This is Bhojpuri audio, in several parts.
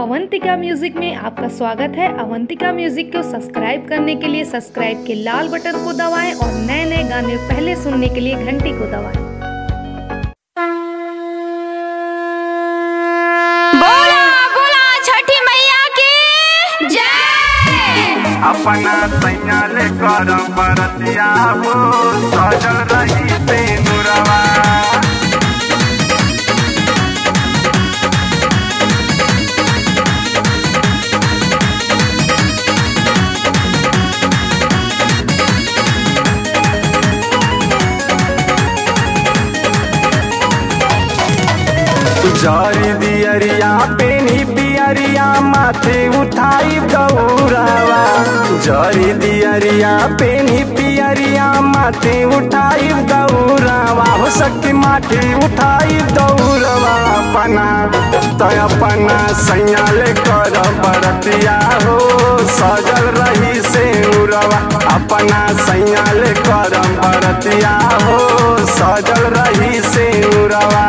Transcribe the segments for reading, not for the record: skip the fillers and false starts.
अवंतिका म्यूजिक में आपका स्वागत है। अवंतिका म्यूजिक को सब्सक्राइब करने के लिए सब्सक्राइब के लाल बटन को दबाएं और नए नए गाने पहले सुनने के लिए घंटी को दबाएं। बोला बोला छठी मैया की जय। अपना सैया ले कर बरतिया हो सजल रही से नुरवा। जरी दियरिया पेनी पियरिया माथे उठाई गौरवा। जरी दियरिया पेनी पियरिया माथे उठाई गौरवा। हो सकी माथे उठाई गौरवा। अपना सैया ले कर बरतिया हो सजल रही से नुरवा। अपना सैया ले कर बरतिया हो सजल रही से नुरवा।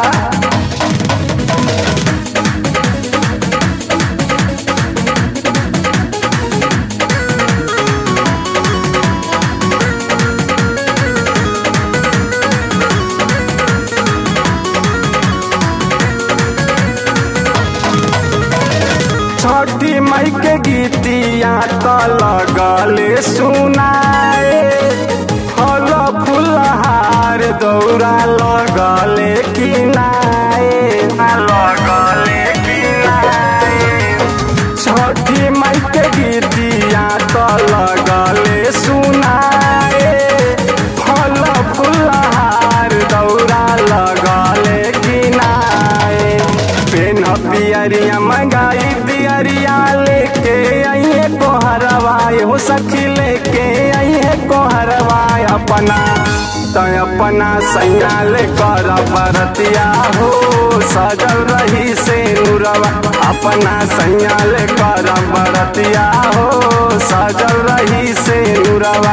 छठी मई के गीतिया तो लगले सुनाए। फल फुलहार दौरा लगले किनाए। लगले किनाए छठी मई के गीतिया तो लगले सुनाए। फल फुलहार दौरा लगले किनाए। पेन पियरिया मंगाई दियरिया लेके आइए कोहरवाए। हो सखी लेके आइए कोहरवाए। अपना सैया ले कर बरतिया हो सजल रही से नुरवा। अपना सैया ले कर बरतिया हो सजल रही से नुरवा।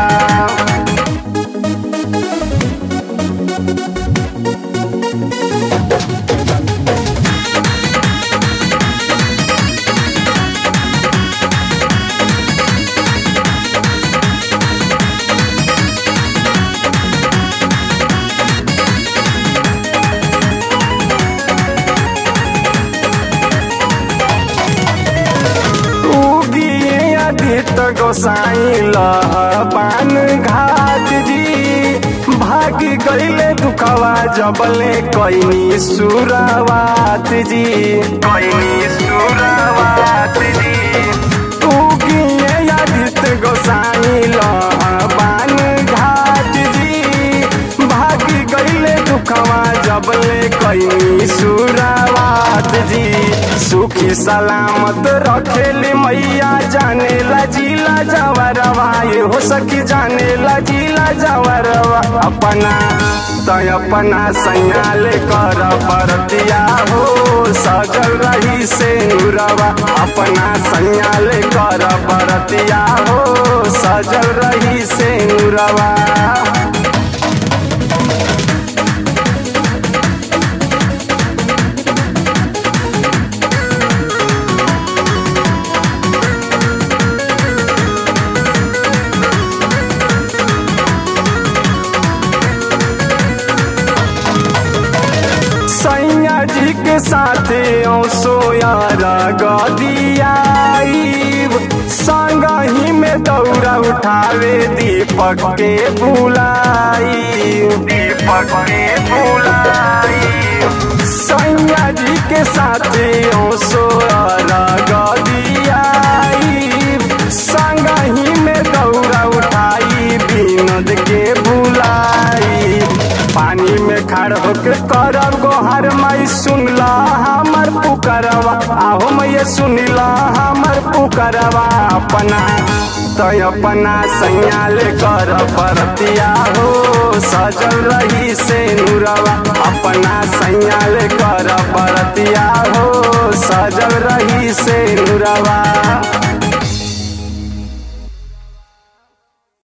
तो गोसाई लहबान घाट जी भागी गईले दुखवा जबले कोई सुरवात जी। कोई सुरवात जी उगिए आदित गोसाई लहबान घाट जी भागी गईले दुखवा जबले कोई सुरवात जी। सुखी सलामत रखेली मैया जाने ला जिला जवरवा। ये हो सकी जाने ला जिला जवरवा। अपना सैया ले कर बरतिया हो सजल रही से नुरवा। अपना सैया ले कर बरतिया हो सजल रही से नुरवा। सैया जी के साथे सोयारा गदियाईब। संगही में दौरा उठावे दीपक के बुलाई। दीपक के बुलाई सैया जी के साथे सोयारा गदियाईब। संगही में दौरा उठाई विनोद के बुलाई। पानी में खड़ होके करब गोहर मई सुनला हमर पुकरवा। आहो मैया सुनला हमर पुकरवा। अपना सैया ले कर बरतिया हो सजल रही से नुरवा। अपना सैया ले कर बरतिया हो सजल रही से नुरवा।